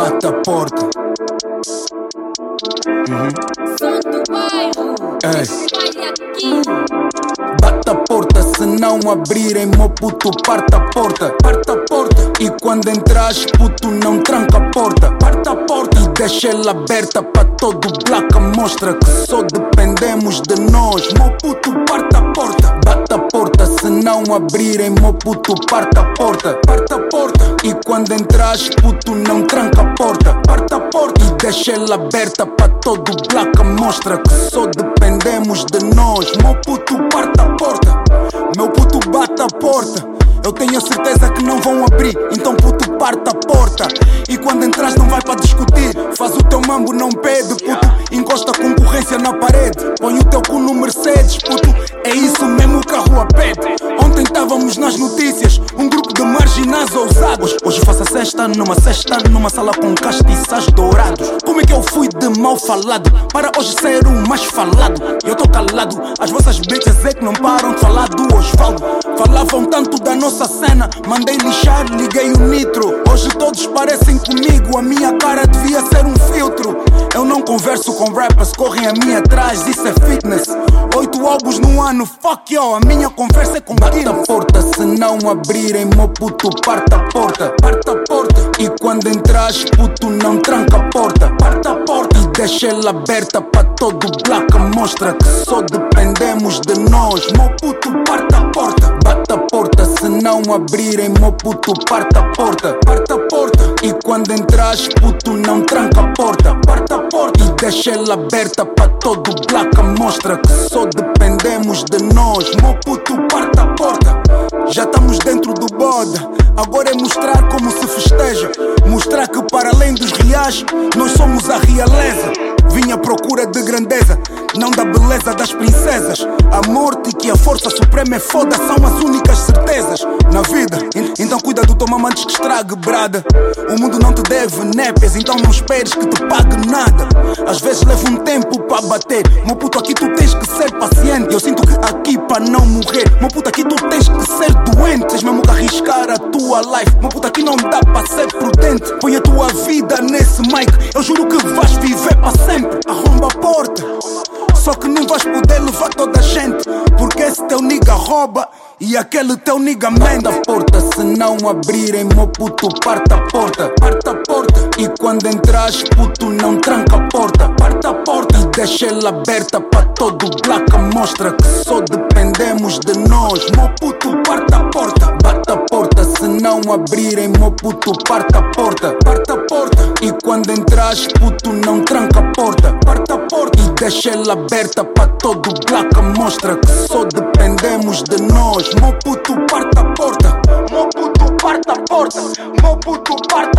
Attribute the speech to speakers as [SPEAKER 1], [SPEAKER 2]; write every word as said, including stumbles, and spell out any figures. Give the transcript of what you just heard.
[SPEAKER 1] bate a porta. Uhum.
[SPEAKER 2] Som do bairro.
[SPEAKER 1] Ei.
[SPEAKER 2] Vai aqui.
[SPEAKER 1] Bate a porta, se não abrirem, meu puto, parte a porta. Parte a porta. E quando entras, puto, não tranca a porta. Parte a porta e deixa ela aberta para todo black. Mostra que só dependemos de nós. Meu puto, parte a porta. Bate a porta, se não abrirem, meu puto, parte a porta. Parte a porta. E quando entras, puto, não tranca a porta. Parte a porta e deixa ela aberta para todo black. Mostra que só dependemos de nós. Meu puto, parte a porta. Meu puto, bate a porta. Eu tenho certeza que não vão abrir, então puto, parte a porta. E quando entras não vai para discutir. Faz o teu mambo, não pede, puto. Encosta a concorrência na parede. Põe o teu cu no Mercedes, puto. É isso mesmo que a rua pede. Ontem estávamos nas notícias, um grupo de marginais ousados. Hoje faço a cesta numa cesta, numa sala com castiçais dourados. Como é que eu fui de mal falado para hoje ser o mais falado? Eu tô calado, as vossas bitches é que não param de falar do Osvaldo. Falavam tanto da nossa cena, mandei lixar, liguei o nitro. Hoje todos parecem comigo, a minha cara devia ser um filtro. Eu não converso com rappers, correm a minha atrás, isso é fitness. Oito álbuns no ano, fuck yo, a minha conversa é com Bate a porta, se não abrirem, meu puto, parte a porta. Parte a porta. E quando entras, puto, não tranca a porta. Parte a porta e deixa ela aberta para todo black. Mostra que só dependemos de nós. Meu puto, parte a porta. Bate a porta, se não abrirem, meu puto, parte a porta. Parte a porta. E quando entras, puto, não tranca a porta. Parte a porta e deixa ela aberta para todo black. Mostra que só dependemos de nós. Meu puto, parte a porta. Já estamos dentro do bode. Agora é mostrar como se festeja. Mostrar que para além dos reais, nós somos a realeza. Vim à procura de grandeza, não da beleza das princesas. A morte e que a força suprema é foda são as únicas certezas na vida. Então cuida do teu mamãe antes que estrague, brada. O mundo não te deve népias, então não esperes que te pague nada. Às vezes leva um tempo para bater. Meu puto, aqui tu tens que ser paciente. Eu sinto que aqui para não morrer. Meu puto, aqui tu tens que ser doente. Tens mesmo que arriscar a tua life. Meu puto, aqui não dá para ser prudente. Põe a tua vida nesse mic. Eu juro que vais viver para sempre. Arromba a porta, só que não vais poder levar toda a gente, porque esse teu nigga rouba e aquele teu nigga mente. Bate a porta, se não abrirem, meu puto, parte a porta. Parte a porta. E quando entras, puto, não tranca a porta. Parte a porta e deixa ela aberta para todo black. Mostra que só dependemos de nós. Meu puto, parte a porta. Bate a porta, se não abrirem, meu puto, parte a porta. Parte a porta. E quando entras, puto, não tranca a porta. Parte a porta e deixa ela aberta para todo black. Mostra que só dependemos de nós. Meu puto, parte a porta. Meu puto, parte a porta. Meu puto, parte